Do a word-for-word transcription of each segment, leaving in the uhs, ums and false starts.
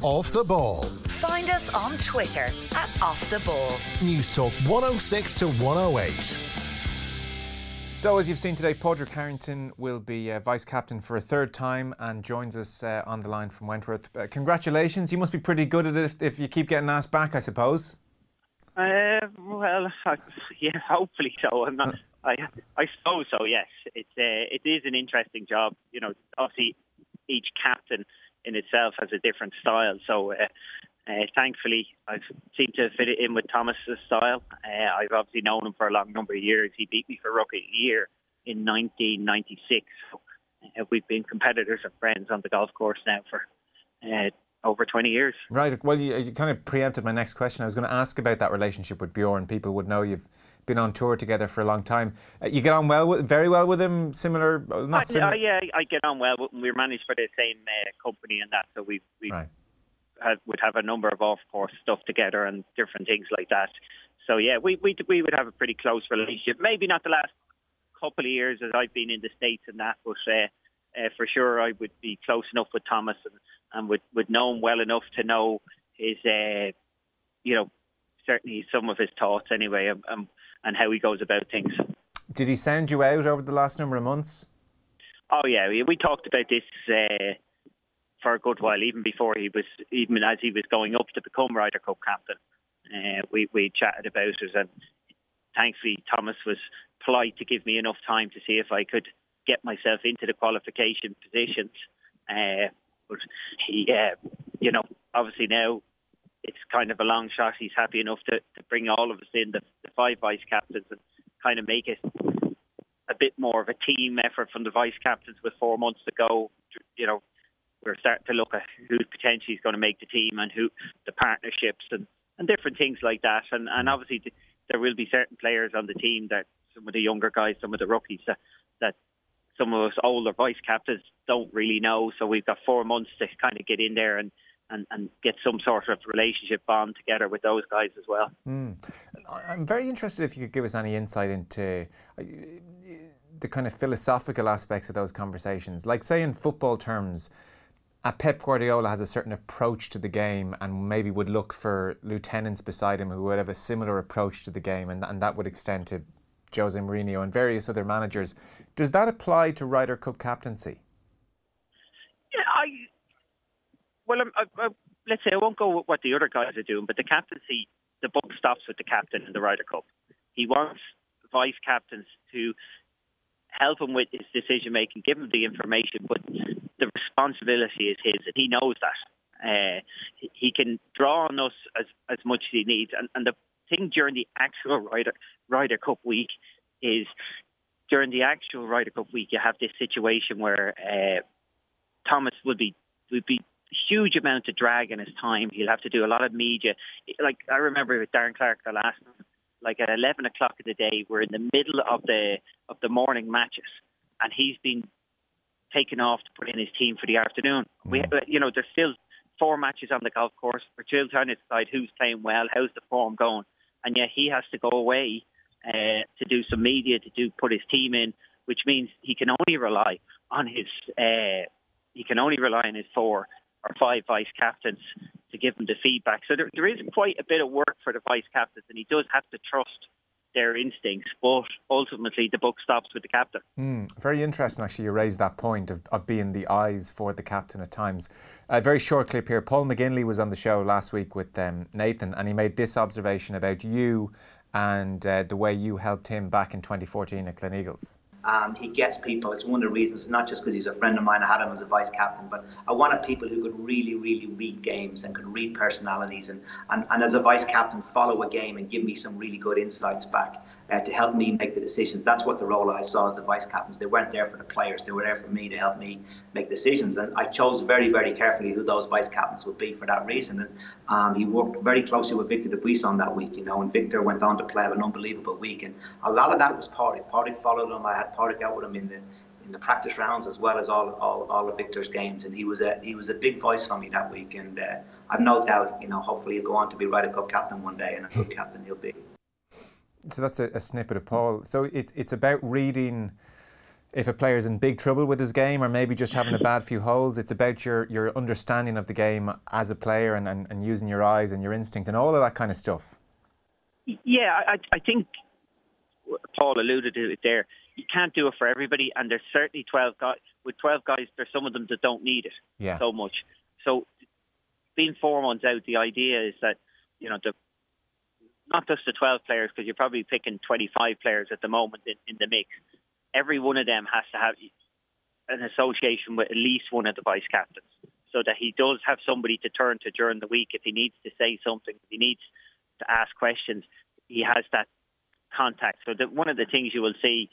Off the Ball. Find us on Twitter at Off the Ball. News Talk one oh six to one oh eight. So, as you've seen today, Padraig Harrington will be uh, vice-captain for a third time and joins us uh, on the line from Wentworth. Uh, congratulations. You must be pretty good at it if, if you keep getting asked back, I suppose. Uh, well, I, yeah, hopefully so. I'm not, I, I suppose so, yes. It's, uh, it is an interesting job. You know, obviously, each captain in itself has a different style. So, uh, Uh, thankfully, I've seemed to fit it in with Thomas's style. Uh, I've obviously known him for a long number of years. He beat me for Rookie of the Year in nineteen ninety-six. So, uh, we've been competitors and friends on the golf course now for uh, over twenty years. Right. Well, you, you kind of preempted my next question. I was going to ask about that relationship with Bjorn. People would know you've been on tour together for a long time. Uh, you get on well, with, very well with him. Similar, not I, similar. I, yeah, I get on well with him. We're managed for the same uh, company and that, so we we. Right. Had, would have a number of off-course stuff together and different things like that. So yeah, we we we would have a pretty close relationship. Maybe not the last couple of years as I've been in the States and that, but uh, uh, for sure I would be close enough with Thomas and, and would, would know him well enough to know his, uh, you know, certainly some of his thoughts anyway, um, um, and how he goes about things. Did he sound you out over the last number of months? Oh yeah, we, we talked about this Uh, for a good while, even before he was, even as he was going up to become Ryder Cup captain. Uh, we, we chatted about it, and thankfully Thomas was polite to give me enough time to see if I could get myself into the qualification positions. Uh, but he, uh, you know, obviously now it's kind of a long shot. He's happy enough to, to bring all of us in, the, the five vice captains, and kind of make it a bit more of a team effort from the vice captains with four months to go. You know, we're starting to look at who potentially is going to make the team and who the partnerships and, and different things like that. And, and obviously the, there will be certain players on the team that some of the younger guys, some of the rookies that, that some of us older vice captains don't really know. So we've got four months to kind of get in there and, and, and get some sort of relationship bond together with those guys as well. Mm. I'm very interested if you could give us any insight into the kind of philosophical aspects of those conversations. Like, say in football terms, Uh, Pep Guardiola has a certain approach to the game and maybe would look for lieutenants beside him who would have a similar approach to the game, and, and that would extend to Jose Mourinho and various other managers. Does that apply to Ryder Cup captaincy? Yeah, I... Well, I, I, let's say I won't go with what the other guys are doing, but the captaincy, the buck stops with the captain in the Ryder Cup. He wants vice captains to help him with his decision making, give him the information, but the responsibility is his, and he knows that. Uh, he, he can draw on us as, as much as he needs. And, and the thing during the actual Ryder, Ryder Cup week is, during the actual Ryder Cup week, you have this situation where uh, Thomas would be would be huge amount of drag in his time. He'll have to do a lot of media. Like I remember with Darren Clarke the last time, like at eleven o'clock in the day, we're in the middle of the of the morning matches, and he's been taken off to put in his team for the afternoon. Mm. We, you know, there's still four matches on the golf course. We're still trying to decide who's playing well, how's the form going, and yet he has to go away uh, to do some media, to do put his team in, which means he can only rely on his uh, he can only rely on his four or five vice captains to give him the feedback. So there, there is quite a bit of work for the vice captains, and he does have to trust their instincts, but ultimately the buck stops with the captain. Mm, very interesting, actually, you raised that point of, of being the eyes for the captain at times. A very short clip here. Paul McGinley was on the show last week with um, Nathan, and he made this observation about you and uh, the way you helped him back in twenty fourteen at Gleneagles. Um, he gets people. It's one of the reasons, not just because he's a friend of mine, I had him as a vice captain, but I wanted people who could really, really read games and could read personalities, and, and, and as a vice captain, follow a game and give me some really good insights back uh, to help me make the decisions. That's what the role I saw as the vice captains. They weren't there for the players, they were there for me to help me make decisions. And I chose very, very carefully who those vice captains would be for that reason. And um, he worked very closely with Victor Dubuisson that week, you know, and Victor went on to play an unbelievable week. And a lot of that was Padraig. Padraig followed him. I had Padraig out with him in the in the practice rounds as well as all all, all of Victor's games, and he was a he was a big voice for me that week. And uh, I've no doubt, you know, hopefully he'll go on to be Ryder Cup captain one day, and a good captain he'll be. So that's a, a snippet of Paul. So it, it's about reading. if a player's in big trouble with his game or maybe just having a bad few holes. It's about your, your understanding of the game as a player and, and, and using your eyes and your instinct and all of that kind of stuff. Yeah, I, I think Paul alluded to it there. You can't do it for everybody, and there's certainly twelve guys. With twelve guys, there's some of them that don't need it yeah. so much. So being four months out, the idea is that, you know, the not just the twelve players, because you're probably picking twenty-five players at the moment in, in the mix. Every one of them has to have an association with at least one of the vice captains, so that he does have somebody to turn to during the week if he needs to say something, if he needs to ask questions. He has that contact. So that one of the things you will see,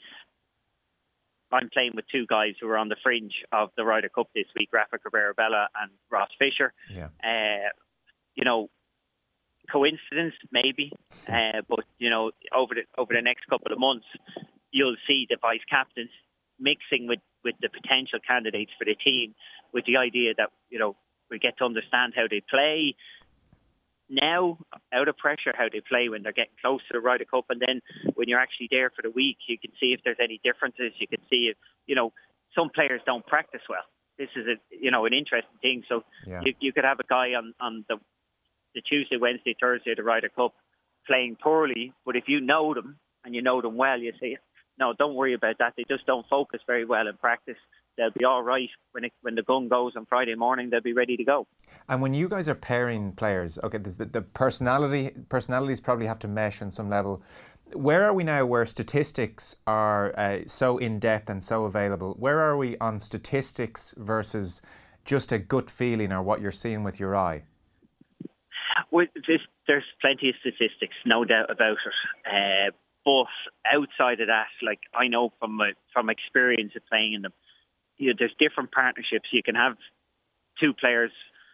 I'm playing with two guys who are on the fringe of the Ryder Cup this week, Rafa Cabrera-Bello and Ross Fisher. Yeah. Uh, you know, coincidence maybe, uh, but you know, over the over the next couple of months, you'll see the vice captains mixing with, with the potential candidates for the team, with the idea that, you know, we get to understand how they play now, out of pressure, how they play when they're getting close to the Ryder Cup, and then when you're actually there for the week, you can see if there's any differences. You can see if, you know, some players don't practice well. This is a, you know, an interesting thing. So yeah. you, you could have a guy on, on the the Tuesday, Wednesday, Thursday of the Ryder Cup playing poorly, but if you know them and you know them well, you say, no, don't worry about that. They just don't focus very well in practice. They'll be all right when it, when the gun goes on Friday morning. They'll be ready to go. And when you guys are pairing players, okay, the, the personality personalities probably have to mesh on some level. Where are we now where statistics are uh, so in-depth and so available? Where are we on statistics versus just a gut feeling or what you're seeing with your eye? Well, this, there's plenty of statistics, no doubt about it. Uh, but outside of that, like I know from my, from experience of playing in them, you know, there's different partnerships. You can have two players.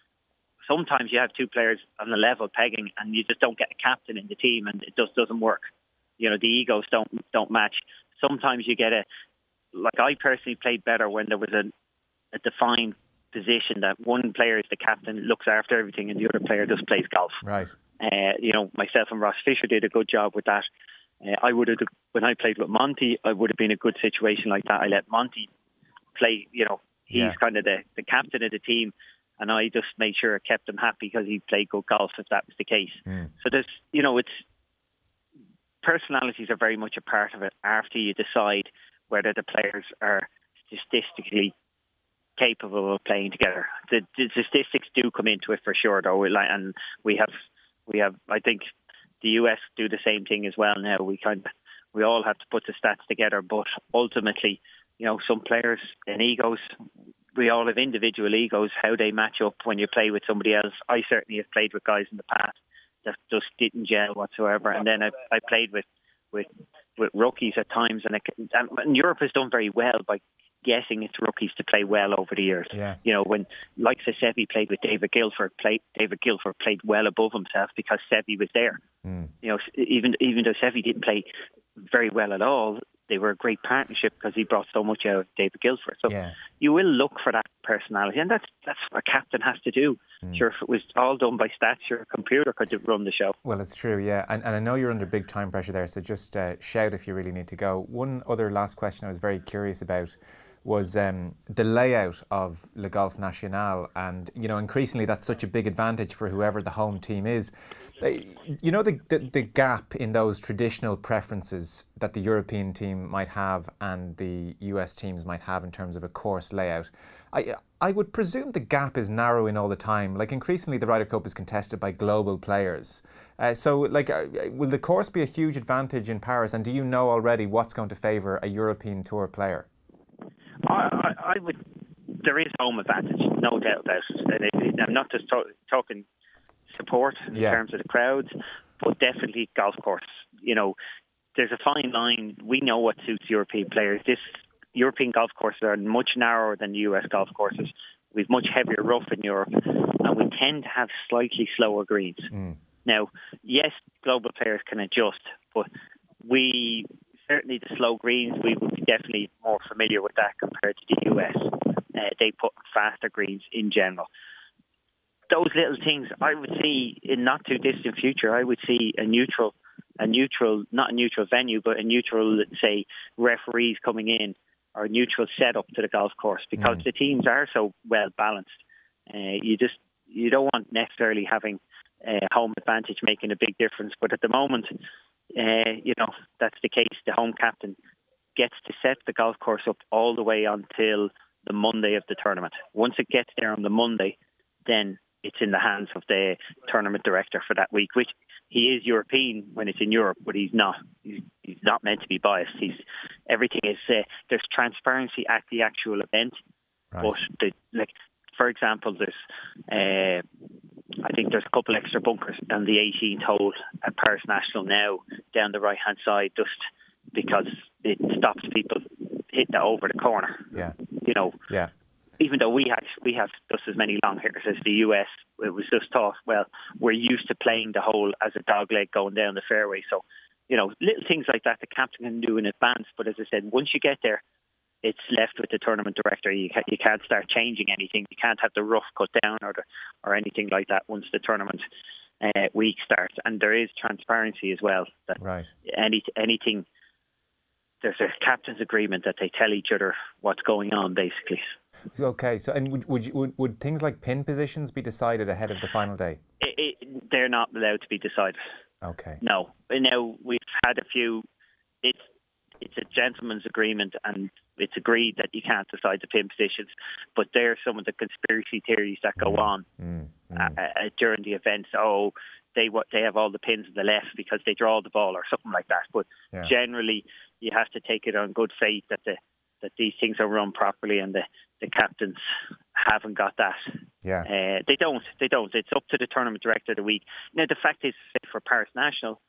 Sometimes you have two players on the level pegging, and you just don't get a captain in the team, and it just doesn't work. You know, the egos don't don't match. Sometimes you get a, like I personally played better when there was a, a defined position that one player is the captain, looks after everything, and the other player just plays golf. Right. Uh, you know, myself and Ross Fisher did a good job with that. Uh, I would have, when I played with Monty, I would have been a good situation like that. I let Monty play, you know, he's yeah. kind of the, the captain of the team, and I just made sure I kept him happy because he played good golf if that was the case. Mm. So there's, you know, it's, personalities are very much a part of it after you decide whether the players are statistically capable of playing together. The, the statistics do come into it for sure, though, and we have, we have, I think the U S do the same thing as well now. We kind of, we all have to put the stats together, but ultimately, you know, some players and egos, we all have individual egos, how they match up when you play with somebody else. I certainly have played with guys in the past that just didn't gel whatsoever, and then I, I played with, with with rookies at times, and, it, and Europe has done very well by getting its rookies to play well over the years. Yes. You know, when like Seve played with David Guilford, played, David Guilford played well above himself because Seve was there. Mm. You know, even even though Seve didn't play very well at all, they were a great partnership because he brought so much out of David Guilford. So yeah. you will look for that personality, and that's that's what a captain has to do. Mm. Sure, if it was all done by stats, your computer could run the show. Well, it's true, yeah. And, and I know you're under big time pressure there, so just uh, shout if you really need to go. One other last question I was very curious about was um, the layout of Le Golf National, and you know, increasingly that's such a big advantage for whoever the home team is. You know, the, the the gap in those traditional preferences that the European team might have and the U S teams might have in terms of a course layout. I I would presume the gap is narrowing all the time. Like increasingly, the Ryder Cup is contested by global players. Uh, so, like, uh, will the course be a huge advantage in Paris? And do you know already what's going to favour a European Tour player? I, I, I would. There is home advantage, no doubt about it. And I'm not just talk, talking support in yeah. terms of the crowds, but definitely golf course. You know, there's a fine line. We know what suits European players. This European golf courses are much narrower than the U S golf courses. We've much heavier rough in Europe, and we tend to have slightly slower greens. Mm. Now, yes, global players can adjust, but we certainly the slow greens, we would be definitely more familiar with that compared to the U S. Uh, they put faster greens in general. Those little things, I would see in not too distant future, I would see a neutral, a neutral, not a neutral venue, but a neutral, let's say, referees coming in or neutral setup to the golf course because mm. the teams are so well balanced. Uh, you just you don't want necessarily having uh, home advantage making a big difference, but at the moment, uh, you know, that's the case. The home captain gets to set the golf course up all the way until the Monday of the tournament. Once it gets there on the Monday, then it's in the hands of the tournament director for that week, which he is European when it's in Europe, but he's not. He's, he's not meant to be biased. He's everything is uh, there's transparency at the actual event, right. but the, like for example, there's uh, I think there's a couple extra bunkers on the eighteenth hole at Paris National now down the right hand side, just because it stops people hitting it over the corner. Yeah, you know. Yeah. Even though we have we have just as many long hitters as the U S, it was just thought, well, we're used to playing the hole as a dog leg going down the fairway. So, you know, little things like that the captain can do in advance. But as I said, once you get there, it's left with the tournament director. You can't, you can't start changing anything. You can't have the rough cut down or the, or anything like that once the tournament uh, week starts. And there is transparency as well. That right. Any anything. There's a captain's agreement that they tell each other what's going on, basically. Okay, so and would would, you, would would things like pin positions be decided ahead of the final day? It, it, they're not allowed to be decided. Okay. No. Now we've had a few. It's it's a gentleman's agreement, and it's agreed that you can't decide the pin positions. But there are some of the conspiracy theories that go mm. on mm. Mm. Uh, uh, during the event. Oh, they what they have all the pins on the left because they draw the ball or something like that. But yeah. generally, you have to take it on good faith that the that these things are run properly, and the, the captains haven't got that. Yeah, uh, they don't. They don't. It's up to the tournament director of the week. Now, the fact is, for Paris National,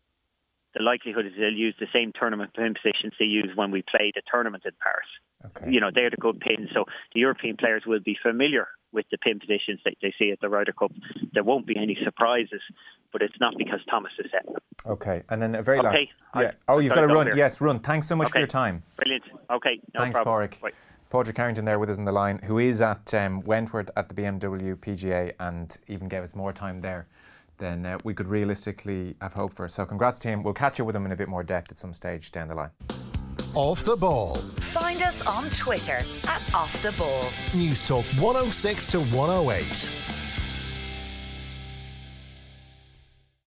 the likelihood is they'll use the same tournament pin positions they use when we play the tournament in Paris. Okay. You know, they're the good pins. So the European players will be familiar with the pin positions that they see at the Ryder Cup. There won't be any surprises, but it's not because Thomas is setting them. Okay, and then a very okay. last... Yeah. Oh, you've got to run. Here. Yes, run. Thanks so much okay. for your time. Brilliant. Okay, no Thanks, problem. Pádraig. Pádraig Carrington there with us on the line, who is at um, Wentworth at the B M W P G A and even gave us more time there than uh, we could realistically have hoped for. So congrats to him. We'll catch up with him in a bit more depth at some stage down the line. Off the Ball. Find us on Twitter at Off the Ball. News Talk one oh six to one oh eight.